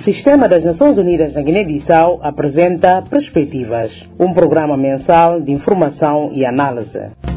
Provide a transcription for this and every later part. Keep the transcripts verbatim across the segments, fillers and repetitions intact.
Sistema das Nações Unidas na Guiné-Bissau apresenta Perspectivas, um programa mensal de informação e análise.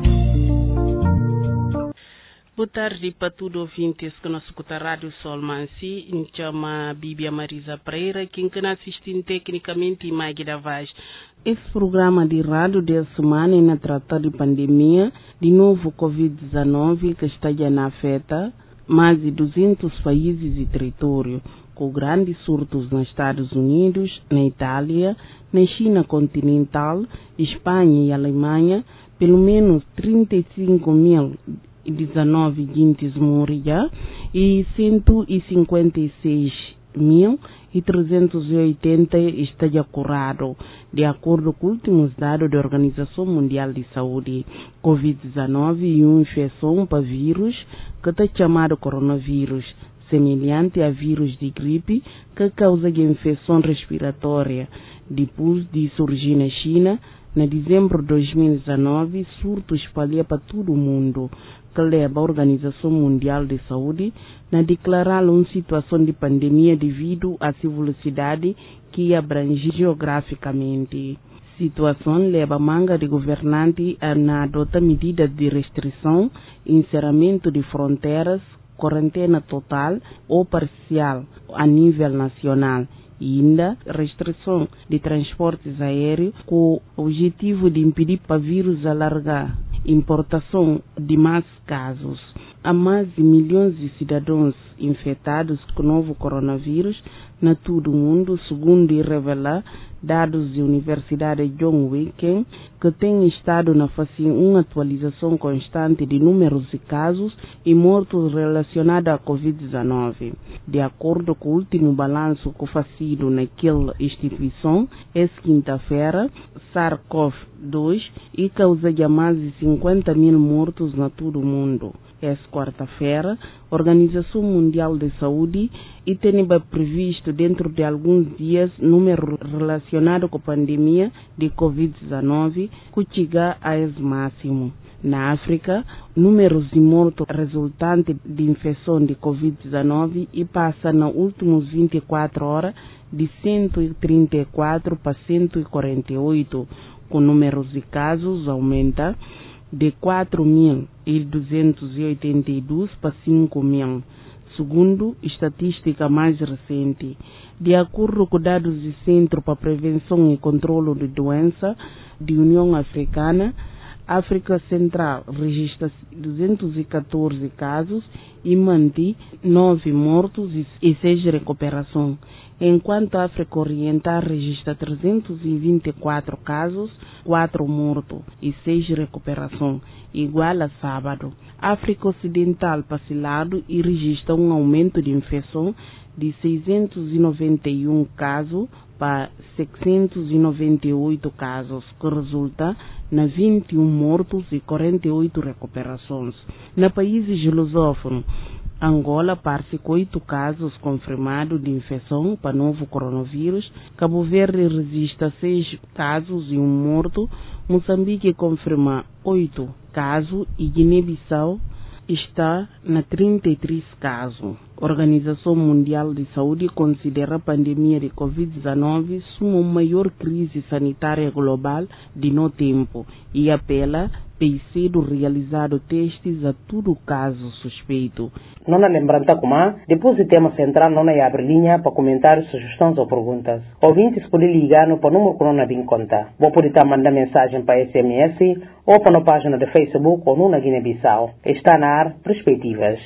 Boa tarde para todos os ouvintes que nos escuta a Rádio Sol Mansi, me chama Bíblia Marisa Pereira, quem que assiste tecnicamente Magui da Vaz. Esse programa de rádio de semana na trata de pandemia de novo covid dezenove que está já na afeta mais de duzentos países e territórios, com grandes surtos nos Estados Unidos, na Itália, na China continental, Espanha e Alemanha, pelo menos trinta e cinco mil e dezenove gente morreram e cento e cinquenta e seis mil e trezentos e oitenta está já curado, de acordo com os últimos dados da Organização Mundial de Saúde. covid dezenove é uma infecção para vírus que está chamado coronavírus, semelhante a vírus de gripe que causa infecção respiratória. Depois de surgir na China, em dezembro de dois mil e dezenove, surto espalhou para todo o mundo, que leva a Organização Mundial de Saúde a declarar uma situação de pandemia devido à sua velocidade que abrange geograficamente. Situação leva a manga de governante a adotar medidas de restrição, encerramento de fronteiras, quarentena total ou parcial a nível nacional e ainda restrição de transportes aéreos com o objetivo de impedir para o vírus alargar importação de mais casos. Há mais de milhões de cidadãos infectados com o novo coronavírus na todo o mundo, segundo revela dados da Universidade John Hopkins, que tem estado na fase uma atualização constante de números de casos e mortos relacionados à covid dezenove. De acordo com o último balanço que foi feito naquela instituição, esta quinta-feira, SARS-CoV dois e causa de mais de cinquenta mil mortos na todo o mundo. Esta quarta-feira, a Organização Mundial de Saúde e tem previsto dentro de alguns dias número relacionado com a pandemia de covid dezenove que chega a esse máximo. Na África, números de mortos resultantes de infecção de covid dezenove e passa nas últimas vinte e quatro horas de cento e trinta e quatro para cento e quarenta e oito, com números de casos aumenta de quatro mil duzentos e oitenta e dois para cinco mil, segundo estatística mais recente. De acordo com dados do Centro para Prevenção e Controlo de Doença da União Africana, África Central registra duzentos e quatorze casos e mantém nove mortos e seis recuperações, enquanto a África Oriental registra trezentos e vinte e quatro casos, quatro mortos e seis recuperações, igual a sábado. A África Ocidental passa lado e registra um aumento de infecção de seiscentos e noventa e um casos para seiscentos e noventa e oito casos, que resulta na vinte e um mortos e quarenta e oito recuperações. Na países lusófonos, Angola parte com oito casos confirmados de infecção para novo coronavírus, Cabo Verde registra seis casos e um morto, Moçambique confirma oito casos e Guiné-Bissau está na trinta e três casos. A Organização Mundial de Saúde considera a pandemia de covid dezenove uma maior crise sanitária global de no tempo e apela para sido realizado testes a todo caso suspeito. Não lembrando como, depois do tema central, não abre linha para comentários, sugestões ou perguntas. Ouvintes podem ligar no número que não tem conta. Vou poder mandar mensagem para S M S ou para a página de Facebook ou no na Guiné-Bissau. Está na ar Perspectivas.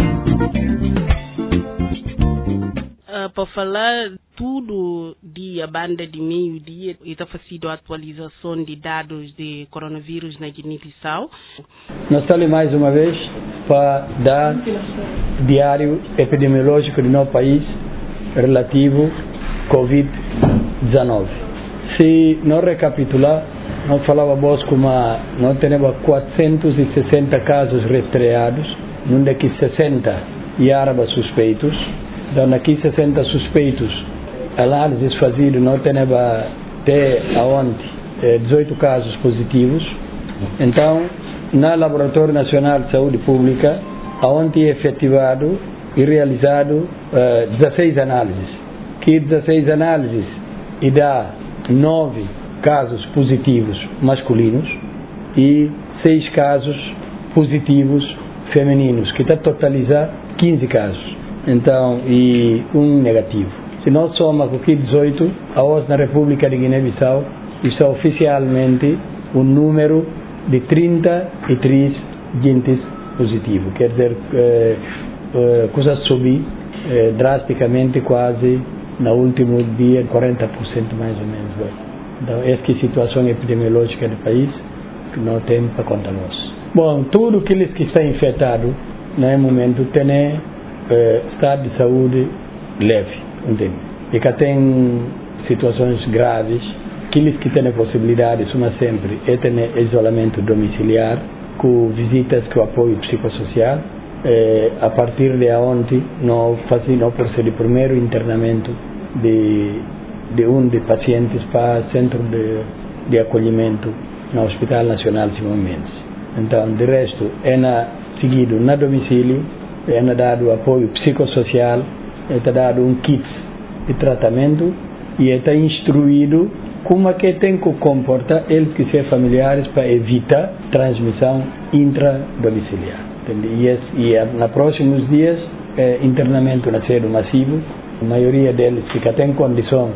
Uh, para falar tudo de a banda de meio-dia e está fazendo a atualização de dados de coronavírus na Guiné-Bissau. Nós estamos mais uma vez para dar diário epidemiológico do nosso país relativo covid dezenove. Se não recapitular, nós falávamos como nós temos quatrocentos e sessenta casos rastreados, num daqui sessenta e árabes suspeitos. Então, aqui sessenta suspeitos, análises fazidas, nós temos até ontem dezoito casos positivos. Então, no Laboratório Nacional de Saúde Pública, ontem é efetivado e realizado uh, dezesseis análises, que dezesseis análises e dá nove casos positivos masculinos e seis casos positivos femininos, que está totalizar quinze casos, então, e um negativo. Se nós somos aqui dezoito, a hoje na República de Guiné-Bissau está oficialmente um número de trinta e três gente positivo, quer dizer, eh, eh, coisa subir eh, drasticamente quase no último dia quarenta por cento mais ou menos. Então, essa é a situação epidemiológica do país que não tem para contar nós. Bom, tudo aqueles que estão infectados, no momento, tem eh, estado de saúde leve, entende? E que tem situações graves, aqueles que têm a possibilidade, como sempre, é ter isolamento domiciliar, com visitas com apoio psicossocial. Eh, a partir de ontem, nós fazemos o primeiro internamento de, de um de pacientes para centro de, de acolhimento no Hospital Nacional Simão Mendes. Então, de resto, é na, seguido na domicílio, é na dado apoio psicossocial, é dado um kit de tratamento e é instruído como é que tem que comportar eles que são familiares para evitar transmissão intradomiciliar. E, esse, e nos próximos dias, é, internamento na sede massivo, a maioria deles, se tem condição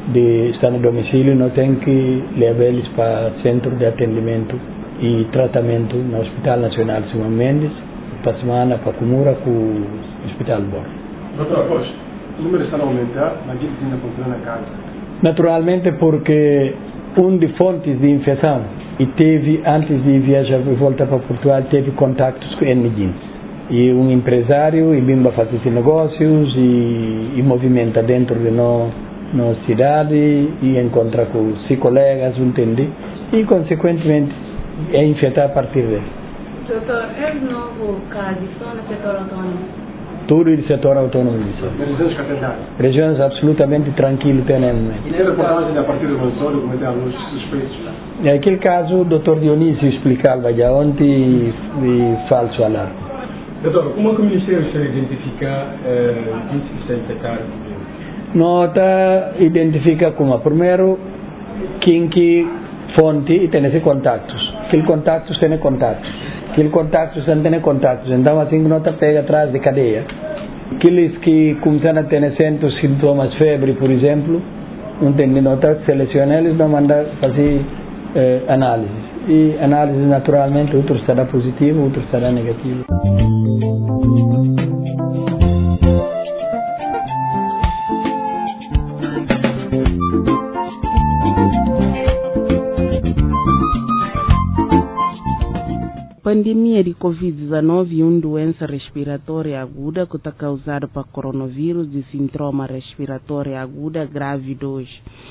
de estar no domicílio, não tem que levar eles para centro de atendimento e tratamento no Hospital Nacional Simão Mendes, para a semana para Cumura com o Hospital Bordo. Doutor Costa, o número está a aumentar, mas a gente ainda continua na casa. Naturalmente porque um de fontes de infecção e teve, antes de viajar e voltar para Portugal, teve contactos com N e um empresário e bimba fazer negócios e, e movimenta dentro de no, no cidade e encontra com seus colegas, entende? E consequentemente é infectar a partir dele. Doutor, é novo caso só no setor autônomo? Tudo do setor autônomo de Bissau. Regiões que atendem? Regiões absolutamente tranquilas temos. E tem reportagem a partir do Manzório, como é alguns suspeitos? Naquele caso, o doutor Dionísio explicava já ontem e falso alarme. Doutor, como é que o Ministério está a identificar eh, gente que está infectado? Nota identifica como, primeiro, quem que fonte e tem esses contatos. Aqueles contatos têm contatos. Aqueles contactos não têm contactos. Então, assim que nota pega atrás de cadeia. Aqueles que começam a ter certos sintomas, febre, por exemplo, não tem de nota, seleciona eles, não manda fazer eh, análise. E análise, naturalmente, outro estará positivo, outro estará negativo. Pandemia de covid dezenove é uma doença respiratória aguda que está causada por coronavírus de síndrome respiratória aguda grave dois.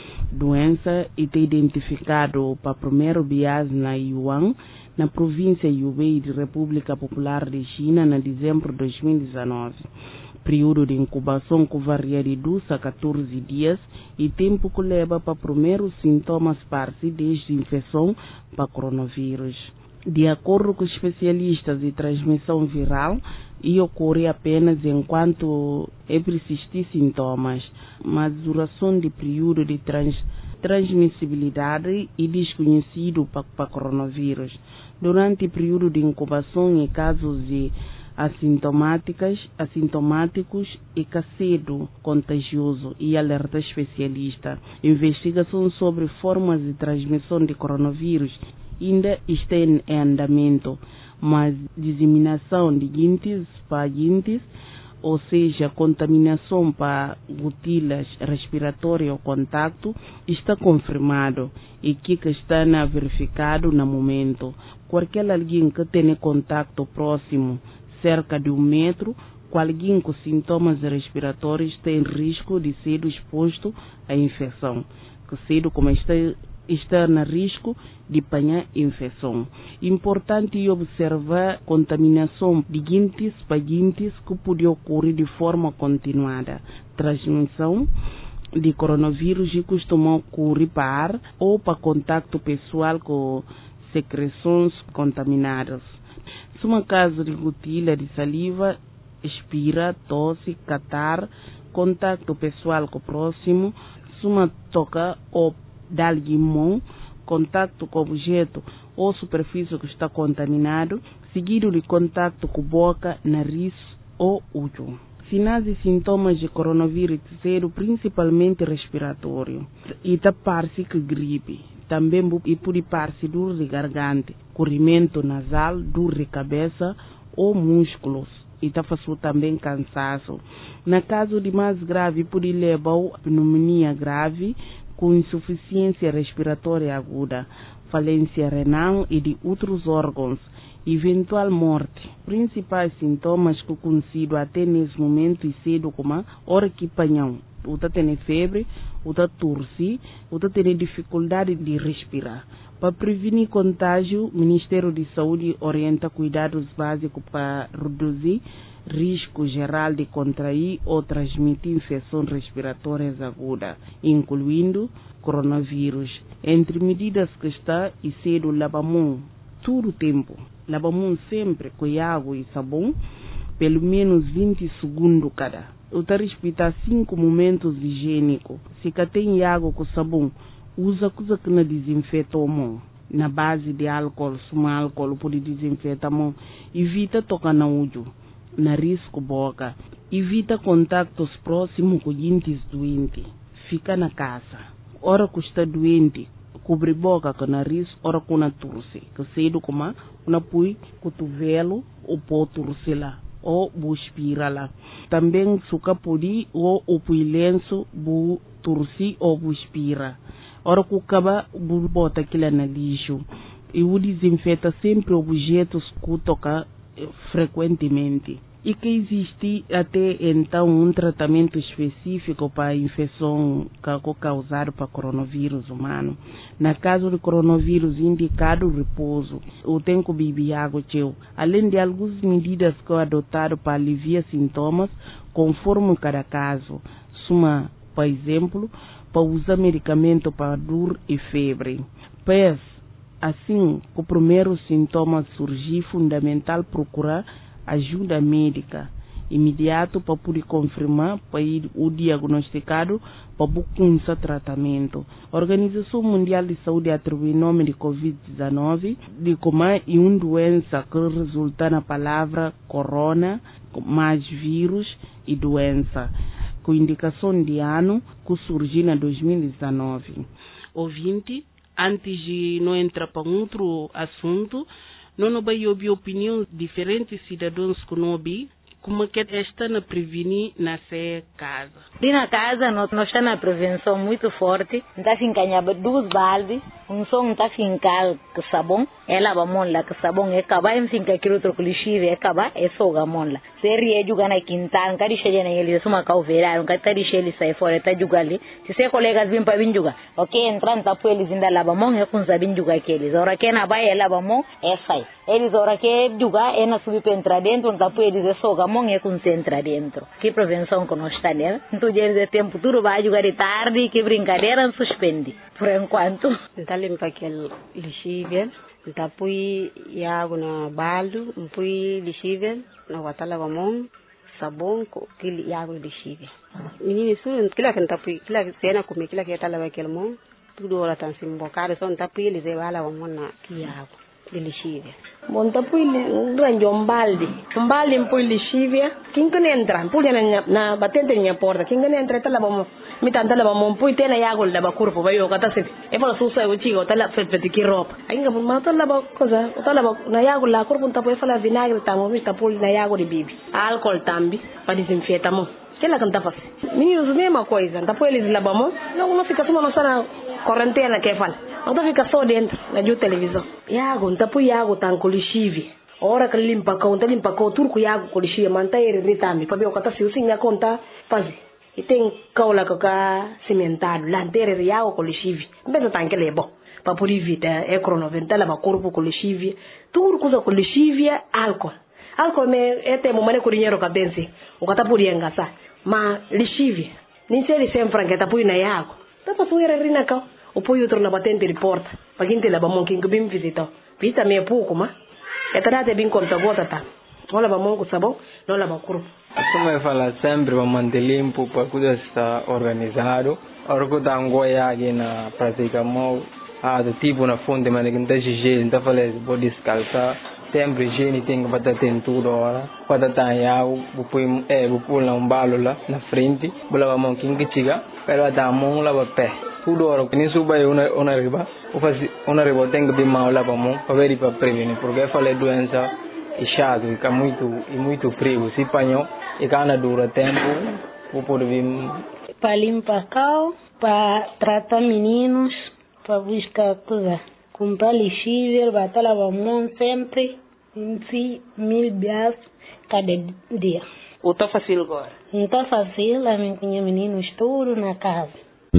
Doença está identificado para primeiro vez na Yuan, na província Hubei de República Popular de China, em dezembro de dois mil e dezenove. Período de incubação que varia de dois a quatorze dias e tempo que leva para primeiros sintomas partir desde infecção para coronavírus. De acordo com especialistas de transmissão viral, e ocorre apenas enquanto é persistir sintomas, mas duração de período de trans, transmissibilidade é desconhecido para, para coronavírus. Durante o período de incubação, em casos de assintomáticas, assintomáticos e cedo contagioso e alerta especialista. Investigação sobre formas de transmissão de coronavírus ainda está em andamento, mas disseminação de guintes para guintes, ou seja, contaminação para gotículas respiratórias ou contato, está confirmado e que está verificado no momento. Qualquer alguém que tenha contato próximo, cerca de um metro, com alguém com sintomas respiratórios tem risco de ser exposto à infecção, que cedo como está está no risco de apanhar infecção. Importante observar contaminação de guintes para guintes que pode ocorrer de forma continuada. Transmissão de coronavírus costuma ocorrer para ar ou para contato pessoal com secreções contaminadas. Se uma caso de gotícula de saliva, expira, tosse, catar, contacto pessoal com o próximo, suma toca ou dar-lhe mão, contacto com o objeto ou superfície que está contaminado, seguido de contacto com boca, nariz ou olho. Sinais e sintomas de coronavírus zero, principalmente respiratório, e tapar-se que gripe. Também e pode par-se dor de garganta, corrimento nasal, dor de cabeça ou músculos. E tá fazendo também cansaço. Na caso de mais grave, pode levar a pneumonia grave com insuficiência respiratória aguda, falência renal e de outros órgãos, eventual morte. Principais sintomas que conhecido até nesse momento e cedo como hora que panhão, o tá tendo febre, o tá tosse, o tá tendo dificuldade de respirar. Para prevenir contágio, o Ministério de Saúde orienta cuidados básicos para reduzir risco geral de contrair ou transmitir infecções respiratórias agudas, incluindo coronavírus. Entre medidas que está e cedo lavar mão todo o tempo. Lavar mão sempre com água e sabão, pelo menos vinte segundos cada. O tá respeitar cinco momentos higiênicos. Se tem água com sabão, usa coisa que não desinfeta a mão. Na base de álcool, suma álcool pode desinfetar a mão. Evita tocar no olho, nariz com boca. Evita contactos próximos com gente doentes. Fica na casa. Ora que está doente, cobre boca com nariz, ora com a tosse. Que cedo como uma põe cotovelo ou pode torcer lá. Ou buspira lá. Também suca podi ou o lenço bu torci ou buspira. Ora que acaba bu bota aquilo na lixo. E o desinfeta sempre objetos que toca frequentemente. E que existe até então um tratamento específico para a infecção causada por coronavírus humano. Na caso do coronavírus, indicado o repouso, o tem que beber água cheia, além de algumas medidas que adotaram para aliviar sintomas, conforme cada caso. Suma, por exemplo, para usar medicamento para dor e febre. Pois, assim que o primeiro sintoma surgir, fundamental procurar ajuda médica imediato para poder confirmar para ir o diagnosticado para buscar tratamento. A Organização Mundial de Saúde atribui o nome de covid dezenove de como é uma doença que resulta na palavra corona, mais vírus e doença, com indicação de ano que surgiu em dois mil e dezenove. Ouvinte, antes de não entrar para outro assunto, não vai ouvir opiniões de diferentes cidadãos que não ouvem, como que está na prevenir na sua casa. E na casa nós, nós estamos na prevenção muito forte. Está fincando duas baldes, um só está fincado com sabão, é lava mão lá com sabão, é acabar, e fica aquele outro que lixo, é acabar, é só a mão lá. Se ele joga na quintal, não quer deixar ele, é só uma calveira, não quer deixar ele sair fora, está jogando ali. Se seus colegas vêm para vir jogar, ok, entrando, tá por eles ainda lava mão, é com sabem jogar aqueles. A hora que na baia é lava mão, é sai. Eles, a hora que jogar, é na subir para entrar dentro, não tá por eles, é só a mão, é concentra dentro. Que prevenção que nós estamos, né? Então, de tempo, tudo vai jogar de tarde, que brincadeira não suspende. Por enquanto. Está limpa aquele lixível, está põe água na balde, põe lixível, na guata lava mão, sabão, que água lixível. Menino, isso, aquilo que está põe, aquilo que cena comer, aquilo que está lava aquele mão, tudo ora está assim, bocado, só não está põe, eles vai lavar mão na que água. De lixívia. Bom, tá pui um grande um balde. Um balde pui lixívia. Quem que entra? Pui na na batente na porta. Quem que entra tá lava mi tanta lava mão pui tem na água lava corpo vai eu cata se. É para sussa eu chico tá lá fet fet que roupa. Ainda por matar lava coisa. Tá lava na água lá corpo tá pui fala vinagre tá mo mi tá pui na água de bibi. Álcool tambi para desinfetar mão. Que lá canta faz. Meninos mesma coisa. Tá pui eles lava mão. Não não fica só na sala quarentena que fala. Então fica só dentro, na de televisão. Iago, não põe água tão com lixívia. A hora que limpa cão, tá limpa cão, tudo com água com lixívia, mantém ele gritando. Para ver o que está se usando, a conta, faz. E tem cão lá que está cimentado, lanterna de água com lixívia. Pensa tanto que ele é bom. Para poder evitar, é cronovental, lava corpo com lixívia. Tudo coisa com lixívia, álcool. Álcool é até uma maneira que o dinheiro que pense. O que está por engaçar. Mas lixívia, nem sei se sempre que está por na água. Tá para subir a rina cão. O poi outro na batente de porta, para quem te leva mão quem que bem visitou. Visita meio pouco, mas é que dá bem conta gota tá. Não leva mão com sabão, não leva corpo. Como eu falo sempre, para manter limpo, para tudo estar organizado. Agora que está em Goiás, aqui na prática, ah, do tipo na fonte, mas que não está higiene, não está falando, vou descalçar. Sempre higiene tem que bater em tudo agora. Para estar em água, vou pôr um balo lá na frente, vou lavar a mão que chega, para bater a mão, lavar o pé. Tudo agora, que nem suba aí uma riba, uma riba tem que vir mal lavar a mão, para ver para prevenir, porque eu falei doença é chato, é muito, é muito frio, se apanhou, e cada dura tempo, vou poder vir. Para limpar cal, para tratar meninos, para buscar coisa, comprar lixível, bater lavar a mão sempre, vinte mil reais cada dia. Ou está fácil agora? Não está fácil, a minha tinha meninos tudo na casa.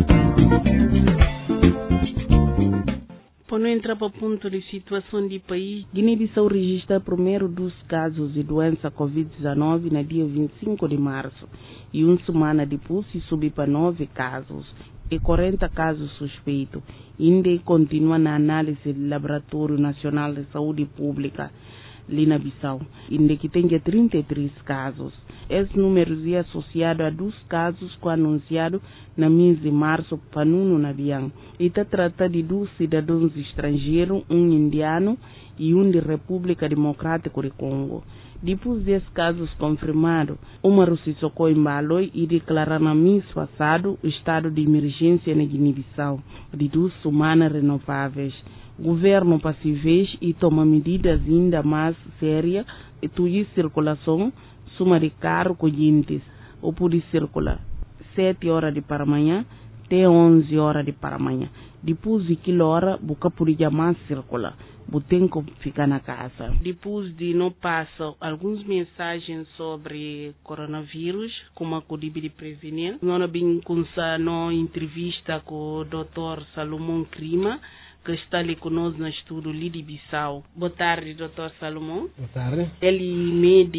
Quando entra para o ponto de situação do país, Guiné-Bissau registra primeiro dos casos de doença covid dezenove no dia vinte e cinco de março e uma semana depois se subiu para nove casos e quarenta casos suspeitos. Ainda continua na análise do Laboratório Nacional de Saúde Pública, ali na Bissau, ainda que tenha trinta e três casos. Esse número é associado a dois casos que anunciado na mês de março para Nuno Nabian. E está tratando de dois cidadãos estrangeiros, um indiano e um de República Democrática do Congo. Depois desses casos confirmados, Umaru Sissoko Embaloi e declarou no mês passado o estado de emergência na Guiné-Bissau, de duas semanas renováveis. O governo passiveis e toma medidas ainda mais sérias e tudo circulação suma de carro correntes, ou pode circular sete horas de para amanhã até onze horas de para amanhã. Depois de aquela hora, você pode mais circular. Você tem que ficar na casa. Depois de não passar algumas mensagens sobre coronavírus, como a Codibe de prevenir, nós vamos começar uma entrevista com o doutor Salomão Crima, que está ali conosco no estudo ali de Bissau. Boa tarde, doutor Salomão. Boa tarde. Ele é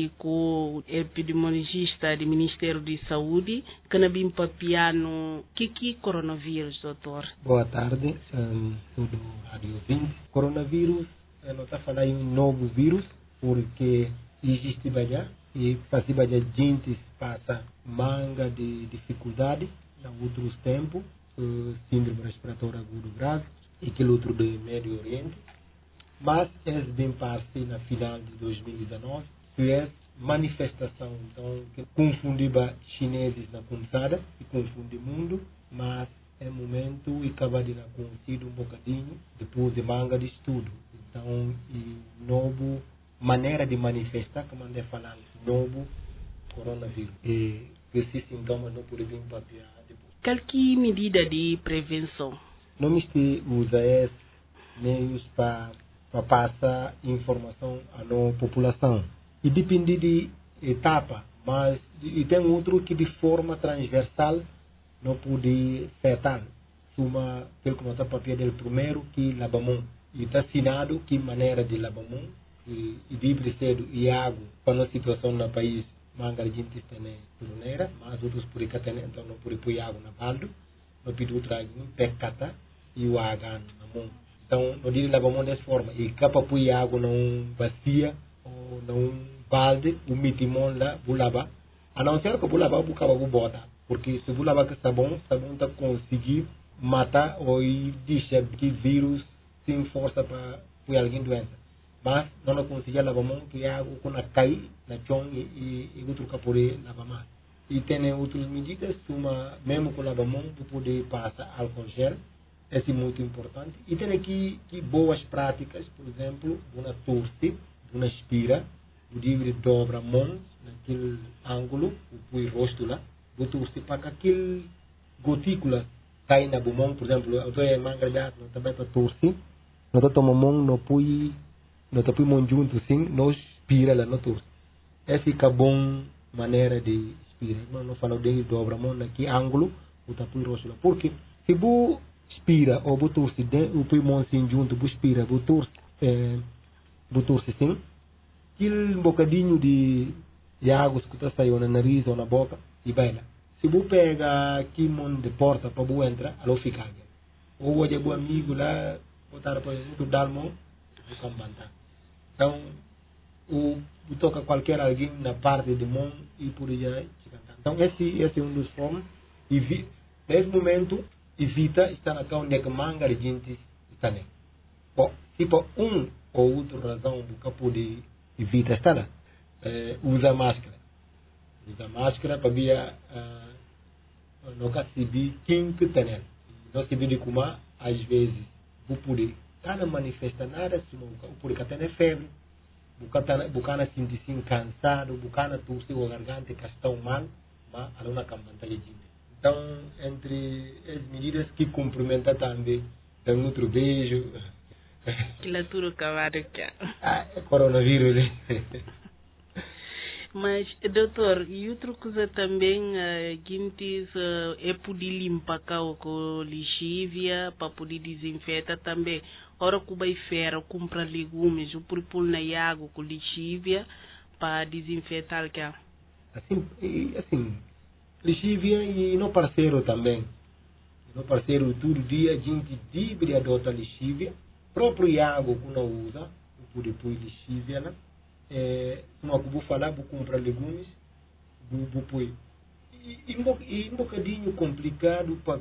médico epidemiologista do Ministério de Saúde, que não vem papiano. O que que é coronavírus, doutor? Boa tarde, um, tudo rádio ouvinte. Coronavírus, não está falando em um novo vírus, porque existe já, e para se a gente passa manga de dificuldade, em outros tempos, uh, síndrome respiratória agudo grave, e aquele outro do Médio Oriente, mas é bem parte na final de dois mil e dezenove, que é manifestação, então, que confundiu chineses na começada e confunde o mundo, mas é momento e acaba de conhecido um bocadinho depois de manga de estudo. Então, e novo maneira de manifestar, como andei falando, novo coronavírus. E esses sintomas não podem vir para depois. Qual que é a medida de prevenção? Não me usa esses meios para passar informação à nossa população. E depende de etapa, mas e tem outro que de forma transversal não pode ser tal. Suma, pelo que nós papel do primeiro, que lavamão. E está assinado que maneira de lavamão, e, e vive cedo e água, para a situação no país, manga a gente tem torneira, mas outros por aí então não pode pôr água na baldo, não pode outra pecata, e o água na mão. Então, não diria lavar a mão dessa forma. E capa pôr água num bacia ou num balde, o mitimão lá, vou lavar. A não ser que vou lavar, vou acabar com bota. Porque se vou lavar com sabão, sabão está conseguir matar ou deixar que vírus sem força para pôr alguém doença. Mas não conseguir lavar a mão, que a água quando cai na chão e, e, e outro capore lavar mais. E tem outras medidas, uma, mesmo com lavar a mão, para poder passar álcool gel. Esse é muito importante. E tem aqui que boas práticas, por exemplo, uma torce, uma expira, o livre dobra a mão naquele ângulo, o rosto lá, o torce para que aquele gotícula cai na mão, por exemplo, eu estou em manga já, não também para torcer, não toma mão, não põe, não põe mão junto assim, não expira lá, não torce. Essa fica bom maneira de expirar. Não, não falo de dobra a mão naquele ângulo, o tapu rosto lá. Porque se você expira ou botou-se o pulmão assim junto, você expira, botou-se é, botou-se assim, aquele um bocadinho de, de água que está saindo na nariz ou na boca e vai lá. Se você pega aqui mão de porta para você entrar, ela fica aqui. Ou hoje é bom amigo lá, botar para o dar mão, você cambantar. Então, o toca qualquer alguém na parte de mão e por aí cantar. Então esse, esse é um dos formas. E vi, nesse momento, evita estar na onde é que manga de gente está nem. Bom, se por um ou outra razão do que pode evita estar lá, é, usa máscara. Usa máscara para via uh, não receber quem que tem. Não se vê como às vezes vou poder estar não manifesta nada, se não por que tem febre, bucana sentir cansado, bucana tosse ou garganta que está mal, mas a não campanha de então entre as medidas que cumprimenta também tem outro beijo que lá tudo acabado que ah, é coronavírus. Mas, doutor, e outra coisa também, uh, Guintes, uh, é poder limpar com lixívia, para poder desinfetar também. Ora que vai feira, compra legumes, o pôr na água com lixívia, para desinfetar que assim, assim, lixívia e no parceiro também. No parceiro, todo dia a gente deve adotar lixívia, próprio água que não usa, por depois lixívia, né? É, uma que vou falar, vou comprar legumes, vou, vou pôr. E, e, e um bocadinho complicado para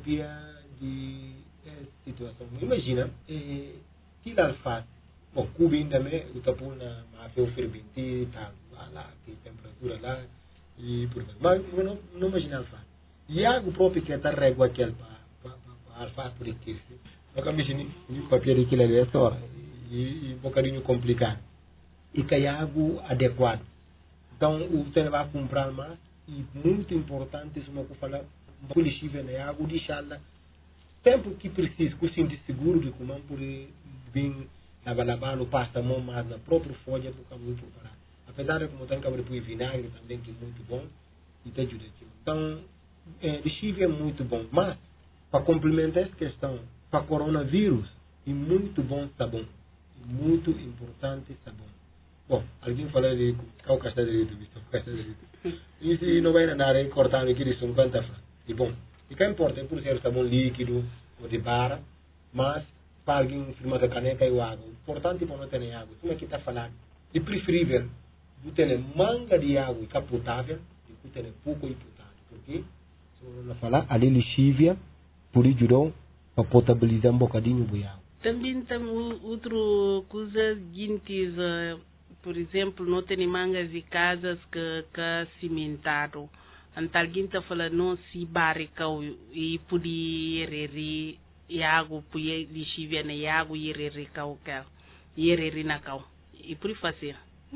de é, situação. Imagina, é, que alface. Bom, Cuba ainda me, eu estou pondo na máfia fervente, tá lá, que temperatura lá, e por exemplo. Mas não, não imagina alface. E algo próprio que está régua aquele para alface por aqui. Nunca imagina o papel daquilo ali é só. E, e um bocadinho complicado. E que é algo adequado. Então, você vai comprar mais e muito importante, isso que eu falar, o lixívia é algo deixá-la tempo que precisa, que se sente seguro de como por vir lavar lavar no pasta mão mais na própria folha para o muito preparar. Apesar de como tem que abrir vinagre também que é muito bom e te ajuda aqui. Então, é, lixívia é muito bom, mas para complementar essa questão, para coronavírus é muito bom sabão, muito importante sabão. Bom, alguém falou de qual casta direito, visto, casta direito. E se não vai nadar, cortando aqui, são quantas fãs. E bom, e que importa, por ser sabão líquido ou de barra, mas para alguém firma da caneca e água. O importante para não ter água, como é que está falando? É preferível você ter manga de água e capotável, e você ter pouco e potável. Porque, se não falar, a lixívia, por ajudar a potabilizar um bocadinho de água. Também tem outra coisa, guintes, por exemplo, não tem mangas de casas que que cimentaram. Então alguém está falando não se barricou e podia ir e água podia lixívia na água e ir cau cau e ir na cau e por fazer.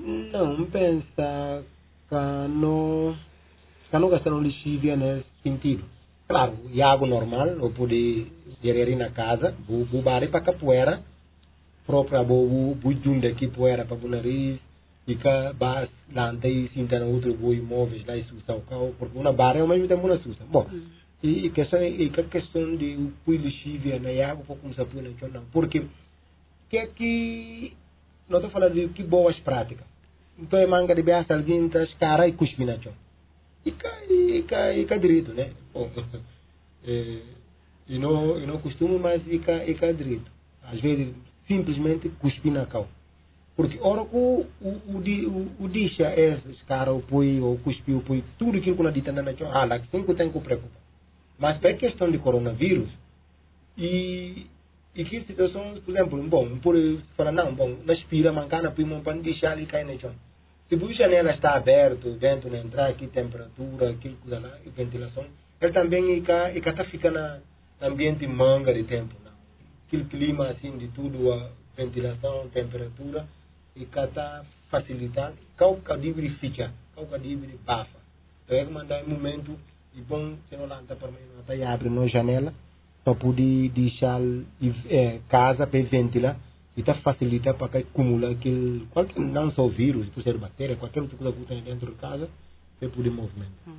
Não pensa que não que não gastaram lixívia nesse sentido. Claro, e água normal, ou pode ir na casa, vou vou barre para capoeira. Própria boa bujunda aqui poeira para o nariz e que bas lá andei sinta no outro boi imóveis lá e susta o carro porque uma barra é uma mesmo tempo na susta. Bom, e questão e que questão de o pui lixívia na água para começar a pôr na não porque que é que não estou falando de que boas práticas. Então é manga de beça alguém traz cara e cuspe na chão e cai e cai e cai direito, né? Bom, é, e não e não costumo mais e cai e cai direito. Às vezes simplesmente cuspir na cal. Porque ora que o, o, o, o deixa esses caras, o põe, ou cuspir, o põe, tudo aquilo que não dita na chão, ah, lá que sempre tem que preocupar. Mas para a questão de coronavírus, e, e que situação, por exemplo, bom, por falar, não, bom, na espira, mancana, prima, para não deixar ali cair na chão. Se a janela está aberta, o vento não entrar, aqui temperatura, aquilo coisa lá, e ventilação, ele também está ficando no ambiente manga de tempo, não? Aquele clima assim de tudo, a ventilação, temperatura, e que está facilitando, qual cadível fica, qual cadível bafa. Então é que mandar um momento, e bom, se não lanta para mim, não está abre na janela, para poder deixar é, casa para ventilar, e está facilitando para que acumula aquele, qualquer, não só vírus, pode ser bactéria, qualquer outra coisa que tem dentro de casa, para poder movimentar. Hum.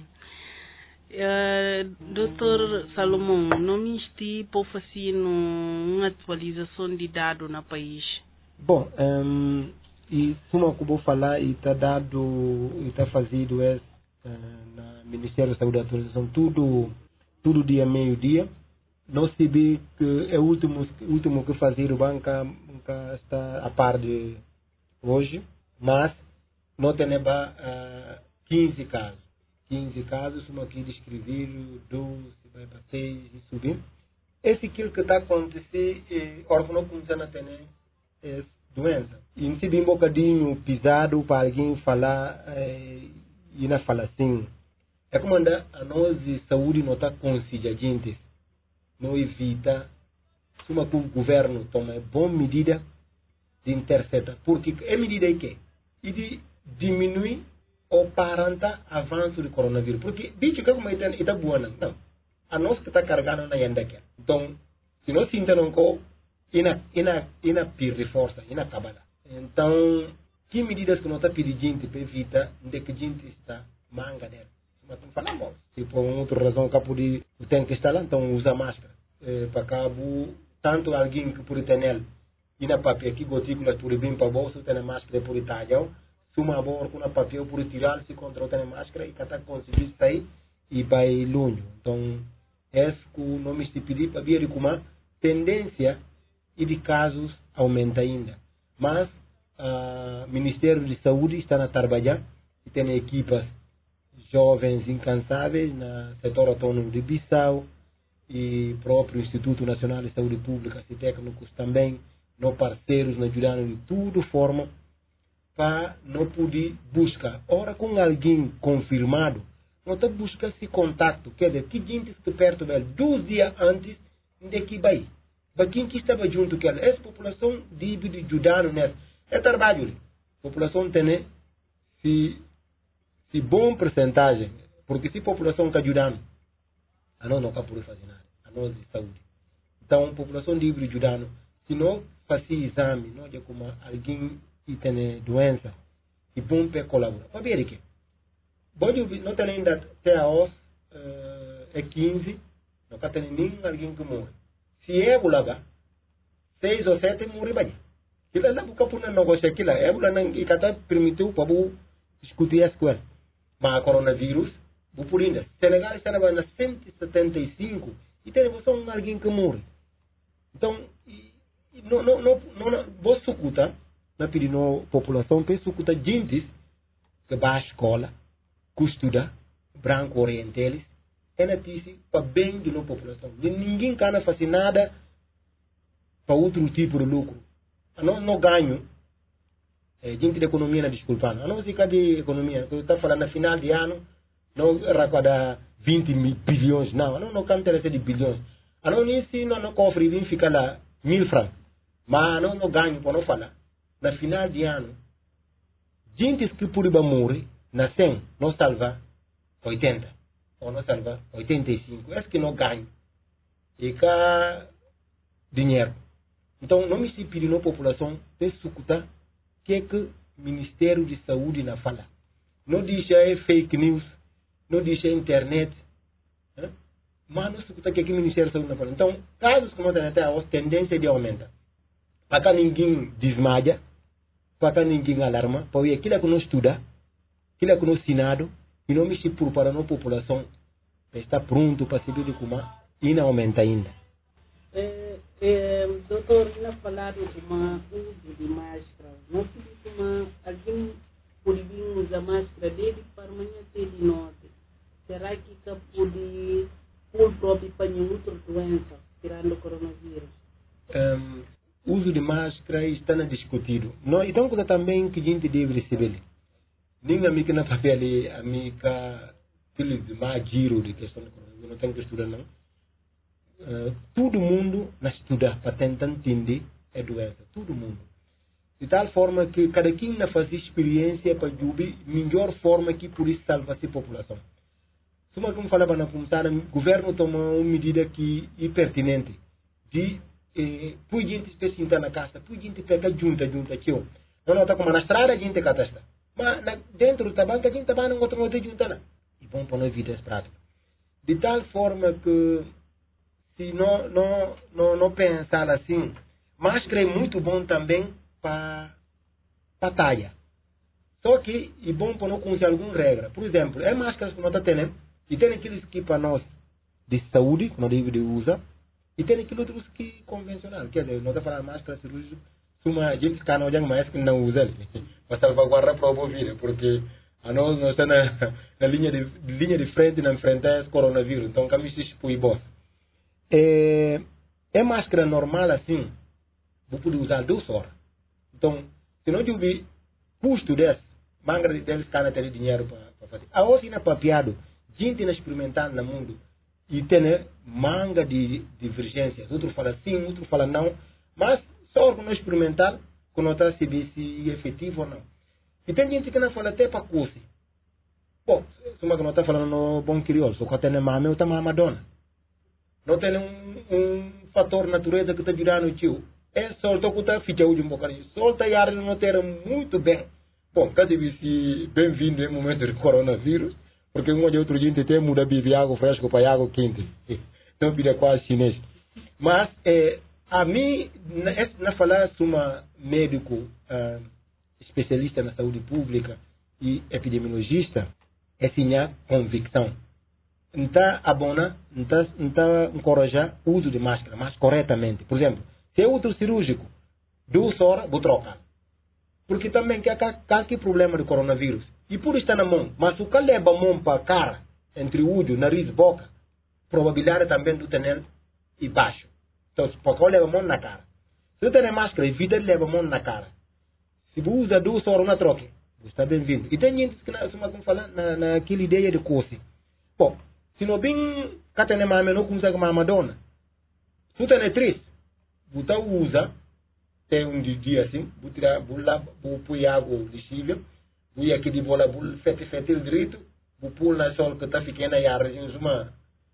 Uh, doutor Salomão, não me estive por fazer uma atualização de dados no país? Bom, um, e como eu vou falar, e está dado, e está fazido é, no Ministério da Saúde, atualização, tudo, tudo dia, meio-dia. Não se vê que é o último, último que fazer o banco está a par de hoje, mas nós temos uh, quinze casos. quinze casos, uma aqui descrever, doze, vai para seis e subir. Esse aquilo que está acontecendo, é, órgão que não tem é doença. E se bem um bocadinho pisado para alguém falar, é, e não fala assim, é como anda a nós de saúde não está consciente a gente, não evita, uma que o governo toma boa medida de interceptar, porque é medida que e de diminuir ou paranta avanço do coronavírus, porque bicho que como está está boa não, a nós que está carregando na yanda que, então se nós sentimos que ina ina ina perde força, ina acaba. Então que medidas que nós está pedindo gente para evitar de que gente está manga dela, mas não falamos, se por uma outra razão que pode tem que estar lá, então usa máscara, é, para cabo tanto alguém que por ter nele e na papel que gotículas por vir para bolso tem máscara por talhão, suma bor com na papel por tirar se contra tem máscara e cada conseguir sair e vai longe. Então esse que o nome se pedir para ver como a tendência e de casos aumenta ainda, mas o Ministério de Saúde está a trabalhar e tem equipas jovens incansáveis na setor autônomo de Bissau e próprio Instituto Nacional de Saúde Pública e técnicos também, no parceiros, nos ajudando de tudo forma para não poder buscar. Ora, com alguém confirmado, não está buscando esse contato, quer dizer, que gente que perto dele, dois dias antes de que vai. Para quem que estava junto com ele, essa população deve de ajudar nessa. É trabalho. A população tem se, se bom percentagem, porque se a população está ajudando, a nós não está por fazer nada, a nós de saúde. Então, a população deve ajudar. Se não fazer exame, não é como alguém que tem doença, e bom para colaborar. Para ver aqui. Não tem ainda até a os uh, é quinze, não tem ninguém alguém que morre. Se é ebola, seis ou sete morre bem. Aquilo lá porque por não negociar aquilo, é ebola não e cada permitiu para discutir as coisas. Mas o coronavírus, o por ainda, Senegal está na cento e setenta e cinco e tem só alguém que morre. Então, não não não não vou sucutar na pedir a população para sucutar gente que vai à escola, que estuda, branco orientais, é notícia para bem da população. E ninguém quer fazer nada para outro tipo de lucro. A nós não ganho, é, gente de economia não desculpa, a nós fica de economia, eu estou falando no final de ano, não recorda vinte mil bilhões, não, não não canta de bilhões. A nós nem se não cofre vem ficar lá mil francos, mas não não ganho para não falar. No final de ano, gente que por morrer, na cem, não salva oitenta, ou não salva oitenta e cinco, é que não ganha. E cá, dinheiro. Então, não me se pedir na população de escutar que é que o Ministério de Saúde não fala. Não diz é fake news, não diz é internet, né? Mas não escuta que é que o Ministério de Saúde não fala. Então, casos como tem até a tendência de aumenta. Para cá ninguém desmaia, para cá ninguém alarma, para ver aquilo que não estuda, aquilo que não ensinado, e não me se prepara na população para estar pronto para saber como e não aumenta ainda. É, é, doutor, não falaram de uma uso de máscara. Não se diz uma alguém pode usar máscara dele para amanhã ter de noite. Será que pode pôr próprio para outra doença, tirando o coronavírus? Um, uso de máscara está discutido. Não, então, coisa também que a gente deve receber. Ninguém amiga na papel, amiga, aquele de mais giro de questão do coronavírus, não tem que estudar, não. Uh, todo mundo na estuda para tentar entender a doença, todo mundo, de tal forma que cada quem na faz experiência para descobrir melhor forma que por isso salva a população. Suma como falava na começar, o governo toma uma medida que é pertinente de eh, por gente se sentar na casa, por gente ficar junta junta aqui, não está como na estrada a gente catasta, mas na, dentro do tabaco a gente também não encontra outra junta lá e bom para nós vidas práticas, de tal forma que se não, não, não, não pensar assim, máscara é muito bom também para a talha. Só que é bom para não conhecer alguma regra. Por exemplo, é máscaras que nós temos, e tem aqueles que para nós de saúde, que nós devemos usar, e tem aqueles outros que convencional. Quer dizer, nós estamos falando máscara cirúrgica, suma gente que não jang mais que não usa para salvaguardar a própria vida, porque a nós nós está na, na linha de linha de frente na frente é coronavírus, então caminho se expõe boss. É é máscara normal assim, vou poder usar duas horas. Então, se não tiver custo desse, manga deles cana ter dinheiro para fazer. A hoje na papiado, gente na experimentar no mundo e tem manga de divergências. Outro fala sim, outro fala não, mas só que não experimentar, quando está se vê se é efetivo ou não. E tem gente que não fala até para curso. Bom, se uma que não está falando no bom crioulo, só que tem mama, eu estou mamadona. Não tem um, um fator natureza que está virando o tio. É solta que está ficha hoje um bocadinho. Solta e área não terá muito bem. Bom, cada vez se bem-vindo em momento de coronavírus, porque um de outro gente tem muda beber água fresca para água quente. Não vira quase chinês. Mas, é, a mim, na falar de uma médico uh, especialista na saúde pública e epidemiologista, é sim a convicção. Não está abona, não está encorajar o uso de máscara, mas corretamente. Por exemplo, se é outro cirúrgico, duas horas, vou trocar. Porque também que há qualquer problema de coronavírus. E por estar na mão, mas o que leva a mão para a cara, entre o olho, nariz e boca, probabilidade também de ter e baixo. Então, porque leva a mão na cara. Se você tem máscara, evita de levar a mão na cara. Se você usa duas horas na troca, você está bem-vindo. E tem gente que não fala na, naquela ideia de coce. Bom, se não bem, cá tem uma não consegue uma madonna. Se você tem três, você usa, tem um dia assim, vou tirar, vou lá, vou pôr água lixível, vou ir aqui de bola, vou fete, fete direito, vou pôr na sol que está ficando aí, a região uma,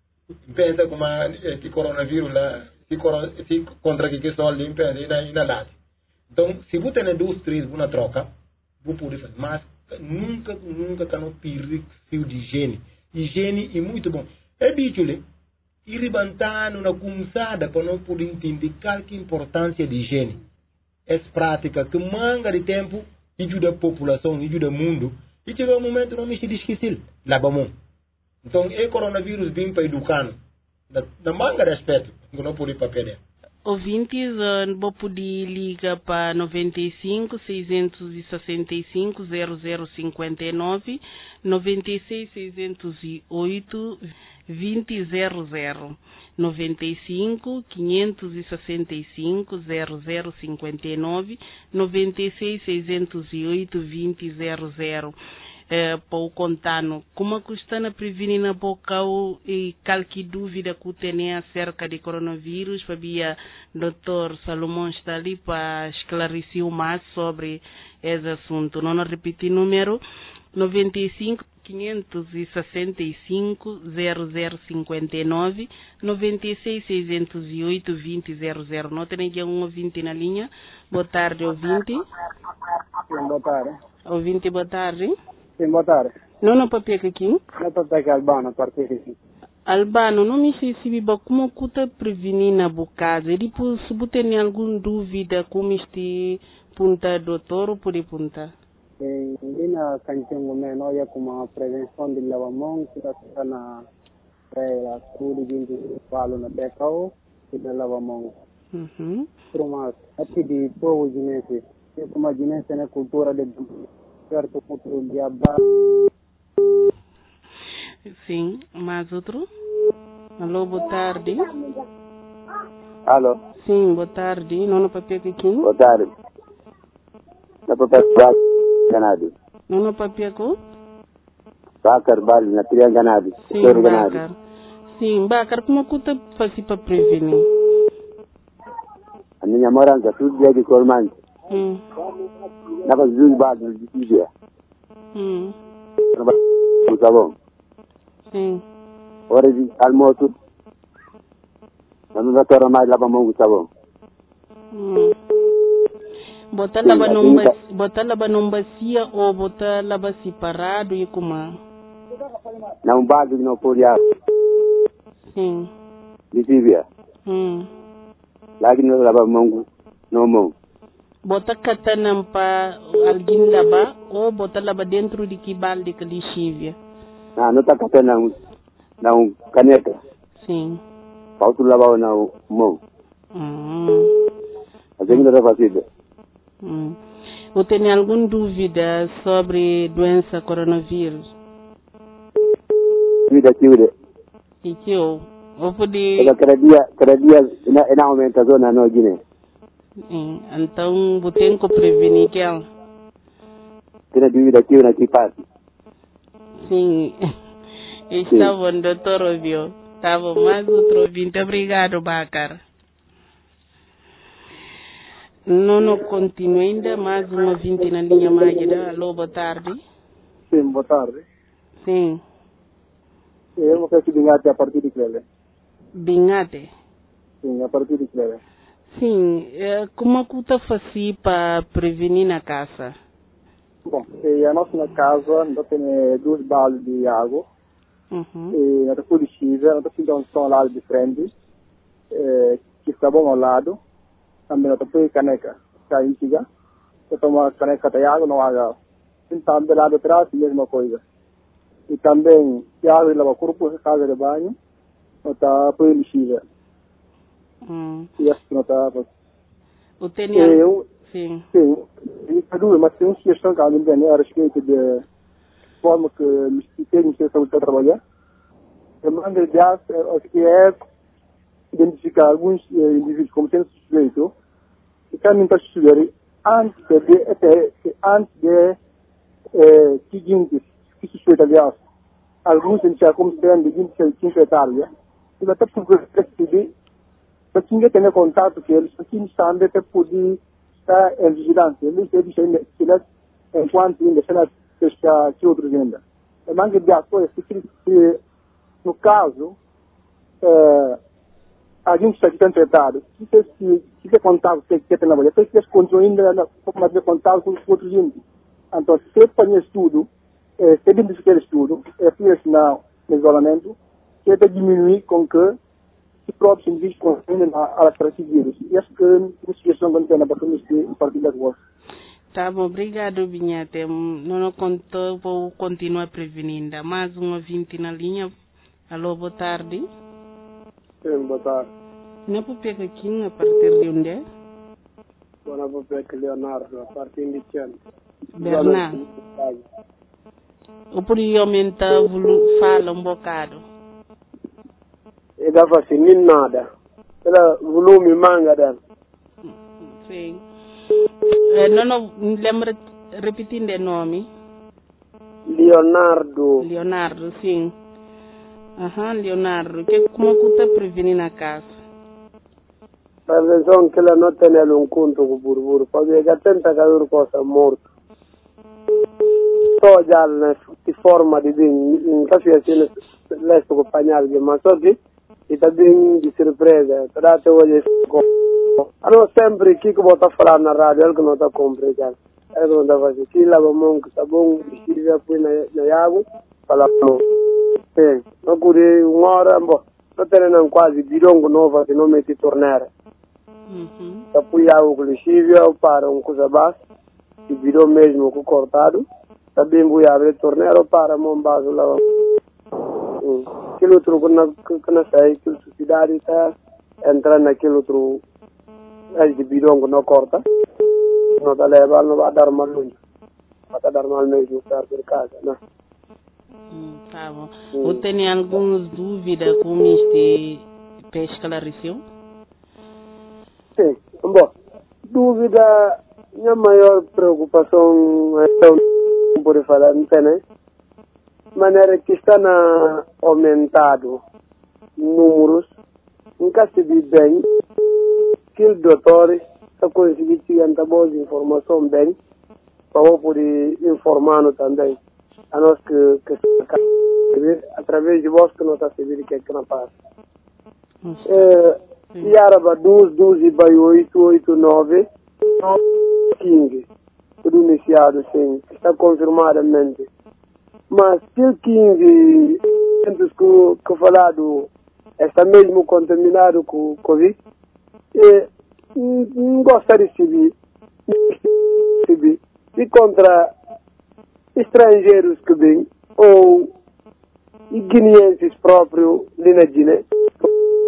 pensa como que coronavírus lá, se, se contra que sol limpa, aí na lado. Então, se você tem duas, três, vou na troca, vou poder fazer, mas nunca, nunca está no perigo fio de higiene. Higiene é muito bom. É bicho, né? E rebantando na começada para não poder entender qual que é a importância de higiene. Essa prática que manga de tempo ajuda a população, ajuda o mundo. E chega um momento não me se esquecer. Lava a mão. Então, é coronavírus vem para educar. Na, na manga de aspecto, que não pode ir para perder. Ouvintes, uh, vou poder ligar para noventa e cinco, seiscentos e sessenta e cinco, zero zero cinquenta e nove, noventa e seis, seiscentos e oito, vinte zero zero, noventa e cinco, quinhentos e sessenta e cinco, zero zero cinquenta e nove, noventa e seis, seiscentos e oito, vinte zero zero. Eh, para o contano, como custa na prevenir na boca e qualquer dúvida que tenha acerca de coronavírus, Fabia, doutor Salomão está ali para esclarecer mais sobre esse assunto. Não repetir número, noventa e cinco, quinhentos e sessenta e cinco, zero zero cinquenta e nove, noventa e seis, seiscentos e oito, vinte zero zero. Não tem ninguém um ouvinte na linha. Boa tarde, ouvinte. Sim, boa tarde. Ouvinte, boa tarde. Sim, boa tarde. Não não papel aqui? Não papel aqui, Albano, a partir disso. Albano, não me sei se como que está prevenir na boa casa. E depois, se você tem alguma dúvida, como este punta doutor ou pode punta? Sim, na cantinho menor, é como a prevenção de lavamão, que está na a saúde de indivíduo na decao, que é lavamão. Uhum. Mas, aqui de povo de nesse, é como a ginense na cultura de certo futuro de abraço. Sim, mais outro? Alô, boa tarde. Alô? Sim, boa tarde. Não no papel aqui? Boa tarde. Na papel ganado. Não no papel aqui? Bacar Bali, na tria ganado. Sim, Bacar. Sim, Bacar, como que você faz para prevenir? A minha morança, tudo dia de colmante. Hum. Na base dos bados de dia. Hum. Na base do sabão. Sim. Hora de almoço. Na minha tora mais lava a mão com sabão. Hum. Botar lava num bacia, botar lava num bacia ou botar lava separado e como? Não bado não pode ar. Sim. De dia. Hum. Lá que não lava a mão não mão. Bota katana para alguém lava ou bota lava dentro de que balde que lixívia? Ah, não tá katana não caneta. Sim. Falta lavar na mão. Hum. A gente não é fácil. Hum. Ou tem alguma dúvida sobre doença coronavírus? Dúvida, dúvida. E que eu? Ou poder... Cada dia, cada dia, não aumenta a zona no Guiné. Então, você tem que prevenir que ela... Tem dúvida aqui, aqui parte. Sim. Está bom, doutor Ovio. Está bom, mais outro ouvinte. Obrigado, Bacar. Não, não continua ainda, mais um ouvinte na linha Magda. Alô, boa tarde. Sim, boa tarde. Sim. Eu não sei se Bingate a partir de Clele. Bingate? Sim, a partir de Clele. Sim, como é que você faz para prevenir na casa? Bom, e a nossa casa, nós temos duas baldes de água. Uhum. E nós temos chuva, nós temos um lado de frente, é, que está bom ao lado. Também nós temos caneca, que é antiga. Nós tomamos caneca de água, não água. Então, do lado de trás, a mesma coisa. E também, se a água lava o corpo, a casa de banho, nós temos chuva. Hum. E acho que não está... O tenho... Sim. Sim. E Cadu, mas tem uma sugestão que alguém tem a respeito de forma que me expliquei no Ministério está a trabalhar. A manga de aço, acho que é identificar alguns eh, indivíduos como sendo suspeitos e também para estudar antes de, até, antes de eh, seguintes que suspeitam de aço. Alguns identificar como sendo de infectária. E até porque decidir para quem tem contato com eles, para quem sabe até poder estar em vigilância. Eles devem ser enquanto ainda será que outros ainda. A manga de aço, se no caso, eh, alguém que está tratado, se se tem contato com quem trabalha, se eles continuam ainda a ter contato com outros índios. Então, se faz estudo, eh, se identificar estudo, é por isso no isolamento, que é para diminuir com que os próprios indivíduos conseguem a tratar vírus. E acho que a sugestão que eu tenho para compartilhar com vocês. Tá bom, obrigado, Binhate. Não, não contou, vou continuar prevenindo. Mais um ouvinte na linha. Alô, boa tarde. Sim, boa tarde. Não vou pegar aqui a partir de onde é? Não vou pegar Leonardo, a partir de Tiano. Bernardo. Eu podia aumentar o volume, fala um bocado. E dava assim, nem nada. Era volume manga dela. Sim. É, não, não, lembra, repetindo o nome? Leonardo. Leonardo, sim. Aham, Leonardo. Que, como que você previne na casa? A razão que ela não tem um conto com o burburo, porque já tenta cada coisa morto. Só já de forma de bem, não está fazendo lesto com panhal, mas só que está bem de surpresa. Para até hoje, a não sempre que eu vou estar falando na rádio, ele que não está complicado. Ele que não está fazendo. Se lava a mão, que está bom, vestir, põe na água, fala a mão. Sim, não curei uma hora, bom, não tem quase birongo novo, que não mete torneira. Uhum. Eu fui água com lixívia para um coisa baixa, que virou mesmo com cortado. Também fui abrir torneira para a mão base lá. Aquele outro que não, que não sei, que a sociedade está entrando naquele outro, é de birongo não corta. Não está levando, não vai dar mal longe. Vai dar mal mesmo perto de casa, não. Hum, tá bom. Hum. Ou tem algumas dúvidas com este pesca lá recebeu? Sim, bom, dúvida, minha maior preocupação é não poder falar, não tem, né? Maneira que está na aumentado números, nunca se viu bem que os doutores estão conseguindo ter boas informações bem para poder informar também a nós que, que através de vós que não está a saber o que é que não passa. E Araba doze, doze, oito, oito, nove, quinze, tudo iniciado, sim, está confirmadamente. Mas se quinze, centros que, que falado, está mesmo contaminado com o Covid, e, não gostaria de seguir, seguir, e contra estrangeiros que vêm, ou guineenses próprios ali na Guiné.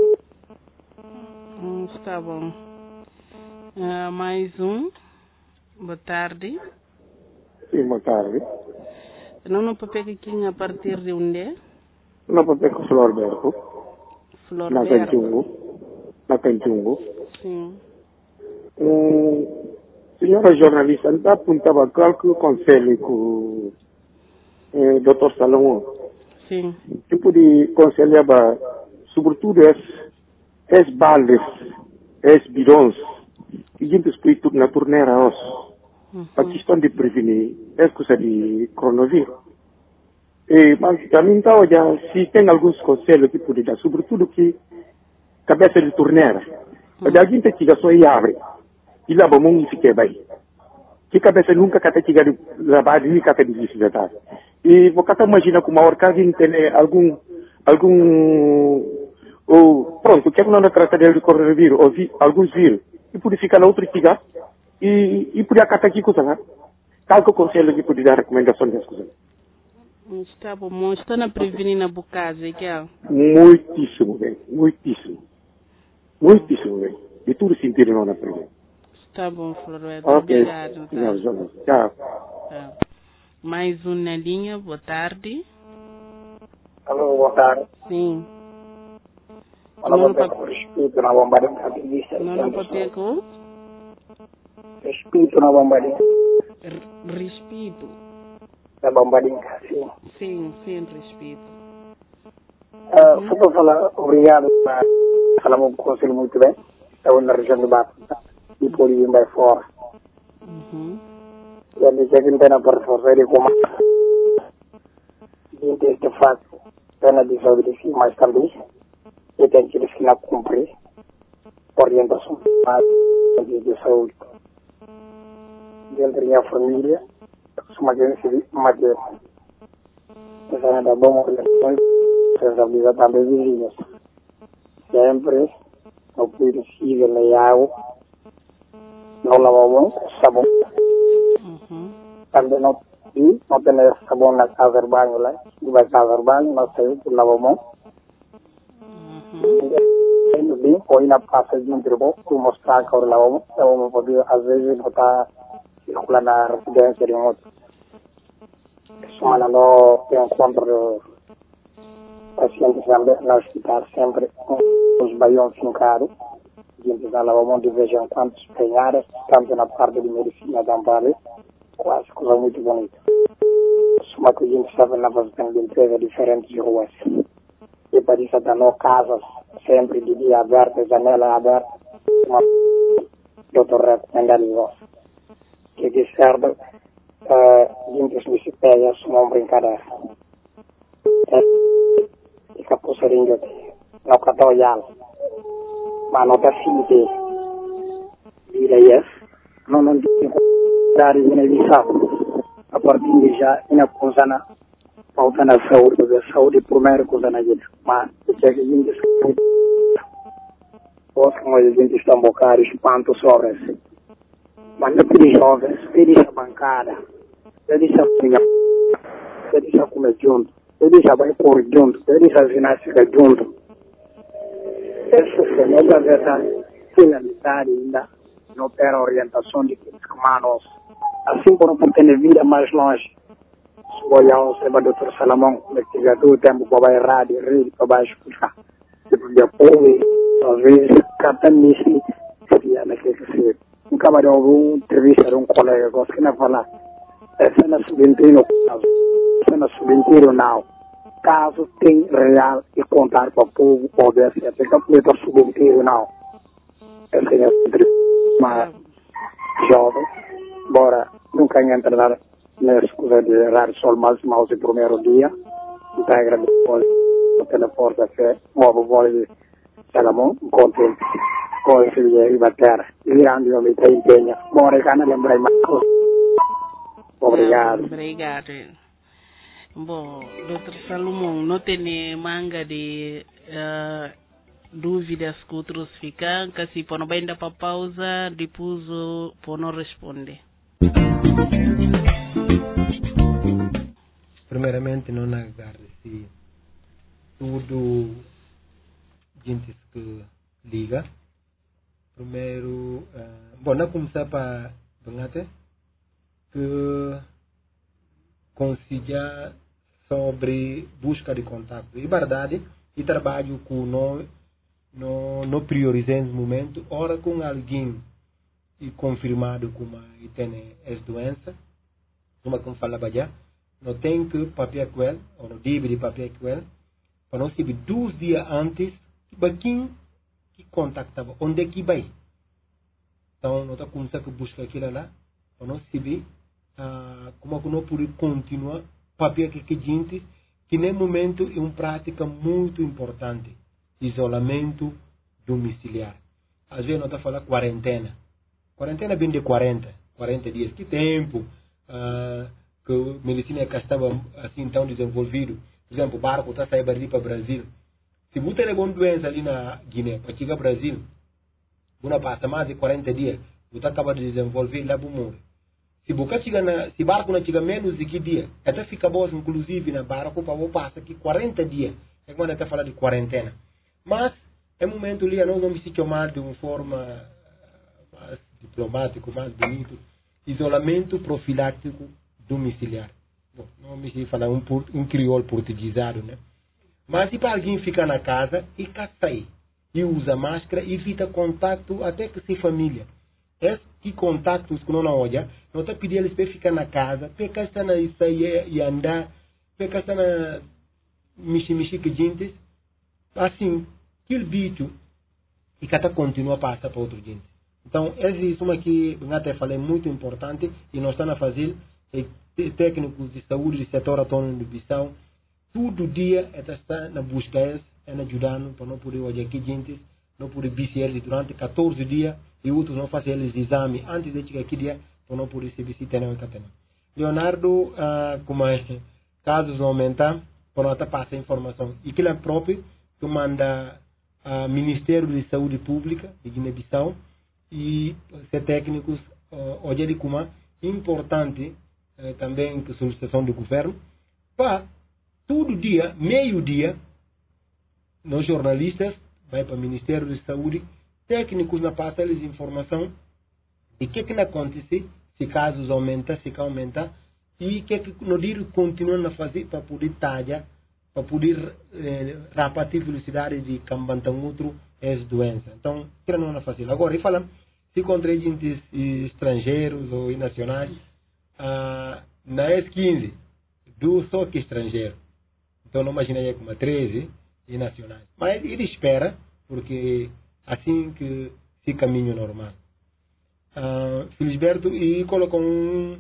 Hum, está bom. Uh, mais um. Boa tarde. Sim, boa tarde. Não não papel aqui a partir de onde? Não papel com Florberto. Florberto. Na Canchungo. Na Canchungo. Sim. Um, senhora jornalista, não apontava qual que o conselho com o eh, doutor Salomão? Sim. Tipo de conselho, sobretudo, es baldes, es bidões, e a gente espírito na torneira os. A questão de prevenir é coisa de coronavírus. E, mas também então, já, se tem alguns conselhos que pode dar, sobretudo que cabeça de torneira. Mas a gente chega só e abre. E lá vamos ficar bem. Que cabeça nunca cata chega de lavar e cata de visitar. E você imagina como a hora que alguém tem algum algum ou pronto, que não trata de coronavírus ou vi, alguns vírus e pode ficar na outra chega e e pode acatar aqui coisa lá. Qual que o conselho que pode dar recomendação dessas coisas? Está bom, está na prevenir na bocada, que é? Muitíssimo bem, muitíssimo. Muitíssimo bem. De tudo sentido não na prevenir. Está bom, Florberto. Okay. Obrigado. Tá. Não, não. Tchau. Tá. Mais um na linha, boa tarde. Alô, boa tarde. Sim. Olá, não papel com respeito na bombardinha capitalista. Não, não papel com? Respeito na bombardinha. Respeito. Na bombardinha, sim. Sim, sim, respeito. Uh, uhum. Só para falar, obrigado. Falamos com o conselho muito bem. Estou na região do Bato. E por ir bem fora. Uhum. E a minha gente não tem na porta de como gente este facto pena de saúde sim, mas também e tem que eles que não cumprir orientação de saúde dentro da minha família uma gente madeira essa é da boa orientação responsabilidade também vizinhos sempre no possível na água não lavar mão sabão também não e não tem sabão na casa de banho lá e vai casa de banho não saiu por lavar mão indo bem ou ir na praça de um tribunal para mostrar que o lavar mão então não pode às vezes não está circulando na residência de um outro semana não tem encontro pacientes também no hospital sempre os baiões fincados a gente dá lavar mão de vez em quando penhares tanto na parte de medicina também quase coisa muito bonita. Uma coisa que a gente estava na fazenda de entrega diferentes de ruas. E para isso está no casas, sempre de dia aberto, janela aberta. Uma doutor recomendado. Que de certo, a gente se pega, uma brincadeira. E que a pulseirinha não cata olhar. Mas não está filho vira isso. Não não dar inevitable a partir de já ina kusana pauta na saúde a saúde primeiro kusana gente mas o que a gente os como a gente está bocar espanto sobre isso mas não pedi jovens pedi a bancada pedi a pinha pedi a comer junto pedi a vai por junto pedi a ginástica junto essa é a verdade finalidade ainda não ter orientação de que os humanos, assim como por ter vida mais longe, se olhamos para o doutor Salomão, que já do tempo para vai rádio, rede para baixo, se podia pôr, às vezes, cada nisso, seria naquele que se, um camarão, uma entrevista de um colega, gosto que não falar, essa na subentino, essa na subentino não, caso tem real e contar para o povo, poder ser, até que o subentino não, essa é a mas jovem, embora nunca entrar nessa coisa de rádio sol mais mal o primeiro dia, então agradeço o telefone da fé, o avô de Salomão, contente com esse dia e bater, virando o homem tem empenho, embora eu não lembrei mais coisas. Obrigado. Obrigado. Bom, doutor Salomão, não tem manga de uh, dúvidas que outros ficam, que se por não bem dar para pausa, depois por não responder. Primeiramente, não agradecer tudo gente que liga. Primeiro, uh, bom, não começar para Bangate, que consiga sobre busca de contato. E verdade, e trabalho com nós, não, não priorizamos no momento, ora com alguém e confirmado como tem essa doença, como eu falava já, não tem que papel com ele, ou não deve de papel com ele, para não saber dois dias antes, quem que contactava, onde é que vai. Então, nós estamos começando a buscar aquilo lá, para não saber uh, como que não pode continuar papel que que gente, que nesse momento é uma prática muito importante, isolamento domiciliar. Às vezes nós estamos falando quarentena. Quarentena vem de quarenta, quarenta dias. Que tempo uh, que a medicina que estava assim tão desenvolvido. Por exemplo, o barco está saindo ali para o Brasil. Se você tem uma doença ali na Guiné, para chegar ao Brasil, você passa mais de quarenta dias, você acaba de desenvolver lá para o mundo. Se você chega na, se barco não chega menos de que dia, até fica bom, inclusive, na barco, para você passar aqui quarenta dias. É quando está falando de quarentena. Mas, é momento ali, nós vamos se chamar de uma forma mais diplomática, mais bonito, isolamento profilático domiciliar. Bom, não me sei falar um, um crioulo portuguesado, né? Mas se para alguém ficar na casa e cá sair, e usa máscara, evita contato até com sua família. Esses contactos que não olha, não está pedindo eles para ficar na casa, para cá está na sair e andar, para cá está na mexer-mexer com gente, assim, aquele bicho, e cá está continua a passar para outro gente. Então, esse é uma que eu até falei muito importante, e nós estamos a fazer, é, técnicos de saúde do setor autônomo de Bissau, todo dia está na busca, é ajudando para não poder olhar aqui gente, não poder visitar durante quatorze dias, e outros não fazem eles exame antes de chegar aqui dia, para não poder se visitar na catena. Leonardo, uh, como é, casos aumentar, para não passar informação. E que ele é próprio, que manda o uh, Ministério de Saúde Pública de Guiné-Bissau, e ser técnicos, uh, olhar como é importante, uh, também que solicitação do governo, para todo dia, meio-dia, nós jornalistas, vai para o Ministério de Saúde, técnicos na passa eles informação de que que acontece, se casos aumentam, se aumenta, e que que no dia continuam a fazer para poder talhar, para poder eh, repartir velocidade de cambantar outro essa doença. Então, que não é fácil. Agora, e falando, se contra agentes estrangeiros ou nacionais, ah, na S quinze, do só que estrangeiro. Então, não imaginaria como treze e nacionais. Mas ele espera, porque assim que se caminho normal. Uh, Felisberto, e colocou um,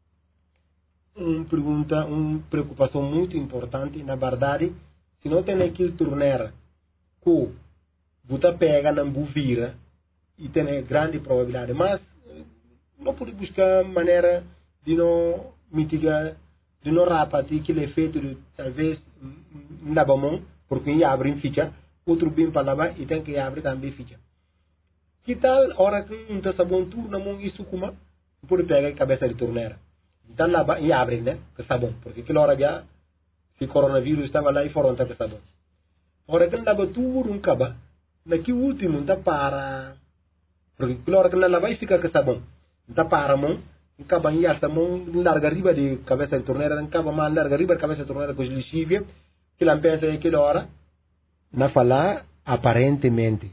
um pergunta, uma preocupação muito importante, na verdade, se não tem aquele torneira que você pega na buvira, e tem grande probabilidade, mas não pode buscar maneira de não mitigar, de não repartir aquele efeito de talvez na mão, porque ele abre em ficha, outro bem para lá e tem que abrir também ficha. Que tal hora que não está sabão tudo na mão isso como pode pegar a cabeça de torneira. Então lá e abre, né? Que sabão, porque aquela hora já se coronavírus estava lá e foram até sabão. Hora que não dava tudo um caba, naquele último não para, porque aquela hora que não lava e fica com sabão, não para a mão, um caba e esta mão larga riba de cabeça de torneira, um caba mais larga riba de cabeça de torneira com lixívia, que lá pensa aquela hora na falar aparentemente,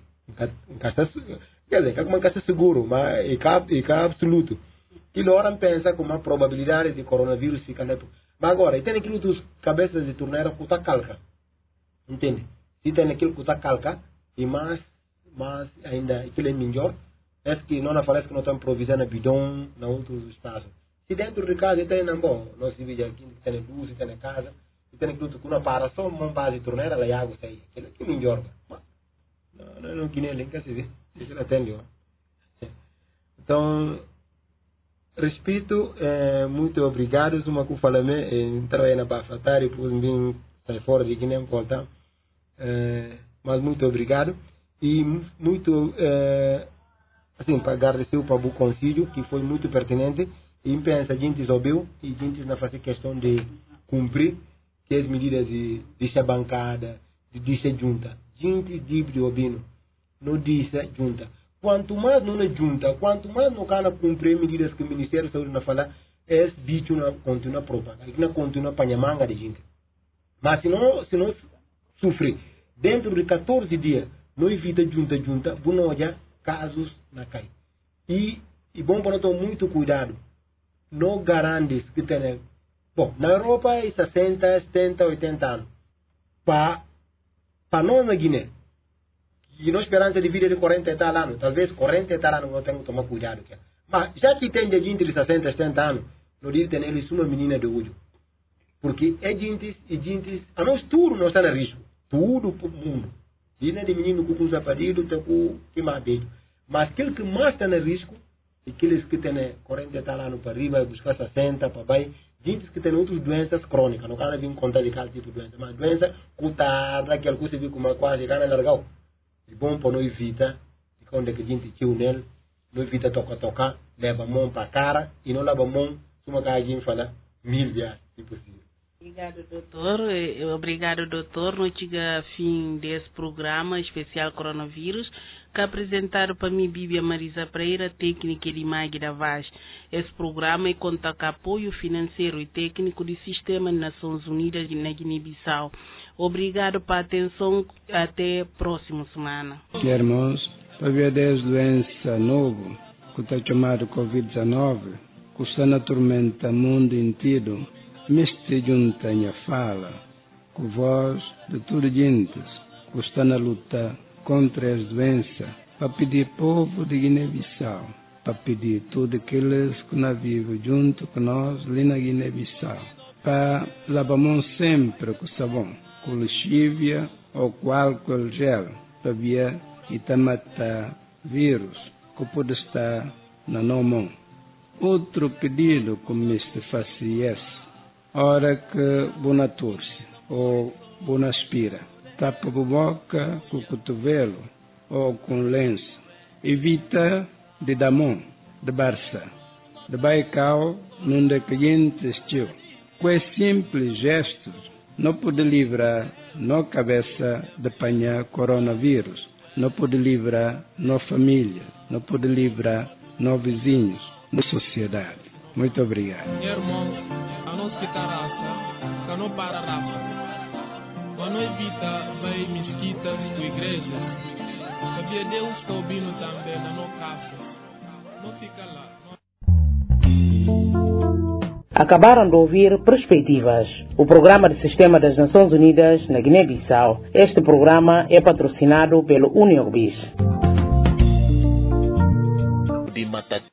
quer dizer, como que é seguro, mas é, é absoluto. Que hora pensa com uma probabilidade de coronavírus ficar na. Mas agora, tem aquilo dos cabeças de torneira que está calca, entende? Se tem aquilo que está calca e mais, mais ainda aquilo é melhor, é que não parece que não estão provisando bidão na outros espaços. Se dentro de casa tem não bom, nós se vê aqui tem luz, tem casa. Tem que tudo com para só uma base de torneira lá e água sai aquilo que melhor não não não que nem nem que se vê se ela tem então respeito é, muito obrigado uma que fala me entrar aí na bafatar e depois vim sair fora de Guiné voltar é, mas muito obrigado e muito é, assim para agradecer para o conselho que foi muito pertinente e pensa a gente ouviu e a gente não faz questão de cumprir que as medidas de deixa bancada, de deixa junta. Gente de obino, não deixa junta. Quanto mais não é junta, quanto mais não cana cumprir medidas que o Ministério da Saúde não fala, esse bicho não continua a propagar, não continua a apanhar manga de gente. Mas se não, se não sofrer, dentro de quatorze dias, não evita junta, junta, não olha casos na cai. E, e bom para nós muito cuidado. Não garante que tem. Bom, na Europa é sessenta, setenta, oitenta anos. Para nós na Guiné, e nós esperança de vida de quarenta e tal anos, talvez quarenta e tal anos não tenho que tomar cuidado. Mas já que tem gente de sessenta, setenta anos, não diz que eles uma menina de olho. Porque é gente e gente, a nós tudo não está na risco. Tudo para o mundo. Dina de menino com usa parido, tem com que madeiro. Mas aquele que mais está na risco, é aqueles que têm quarenta e tal anos para arriba, buscar sessenta, para baixo, gente que tem outras doenças crônicas. Não quero vir contar de cada tipo de doença, mas doença cutada, aquela coisa que como quase cara largou. É bom para não evitar, e quando é que a gente tio nele, não evita tocar, tocar, leva a mão para a cara, e não leva a mão, se uma cara a gente fala, mil vezes, se possível. Obrigado, doutor. Obrigado, doutor. No chega fim desse programa especial coronavírus, que apresentaram para mim Bíblia Marisa Pereira, técnica de Magui da Vaz. Esse programa conta com apoio financeiro e técnico do Sistema de Nações Unidas na Guiné-Bissau. Obrigado pela atenção. Até a próxima semana. Irmãos, para ver dez doenças novas, que está chamado covid dezenove, que está na tormenta mundo inteiro, Mister junta minha fala, com voz de toda gente que está na luta contra as doenças, para pedir povo de Guiné-Bissau, para pedir todos aqueles que não vivem junto com nós ali na Guiné-Bissau, para lavar mão sempre com sabão, com lexívia ou com álcool gel, para ver e te matar vírus que pode estar na nossa mão. Outro pedido que Mister fazia hora que bona torce ou bona aspira, tapa a boca com o cotovelo ou com lenço. Evita de dar mão, de barça, de baicau, num de cliente estiu. Com esse simples gesto, não pode livrar na cabeça de apanhar coronavírus, não pode livrar na família, não pode livrar nos vizinhos, na sociedade. Muito obrigado. Não se caraça, que não para rapa. Mas não evita vai mesquitas ou igrejas. Sabia Deus está ouvindo também na nossa casa. Não fica lá. Acabaram de ouvir Perspectivas, o programa do Sistema das Nações Unidas na Guiné-Bissau. Este programa é patrocinado pelo União Bis.